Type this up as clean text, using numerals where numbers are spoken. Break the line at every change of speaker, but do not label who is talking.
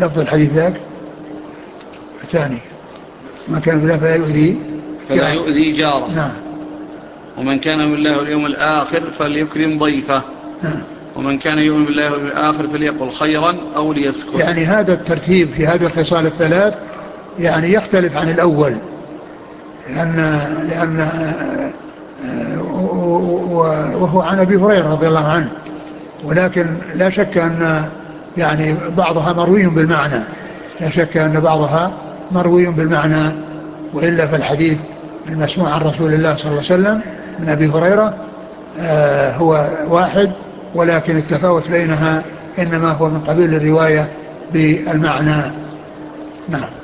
لفظ الحديث ذاك الثاني من كان بالله
فلا يؤذي جاره.
نعم.
ومن كان يؤمن بالله واليوم الآخر فليكرم ضيفه.
نعم.
ومن كان يؤمن بالله واليوم الآخر فليقل خيرا أو ليسكت.
يعني هذا الترتيب في هذه الخصال الثلاث يعني يختلف عن الأول، لأن وهو عن أبي هريرة رضي الله عنه، ولكن لا شك أن يعني بعضها مروي بالمعنى، لا شك أن بعضها مروي بالمعنى، وإلا فالحديث المسموع عن رسول الله صلى الله عليه وسلم من أبي هريرة هو واحد، ولكن التفاوت بينها إنما هو من قبيل الرواية بالمعنى. نعم.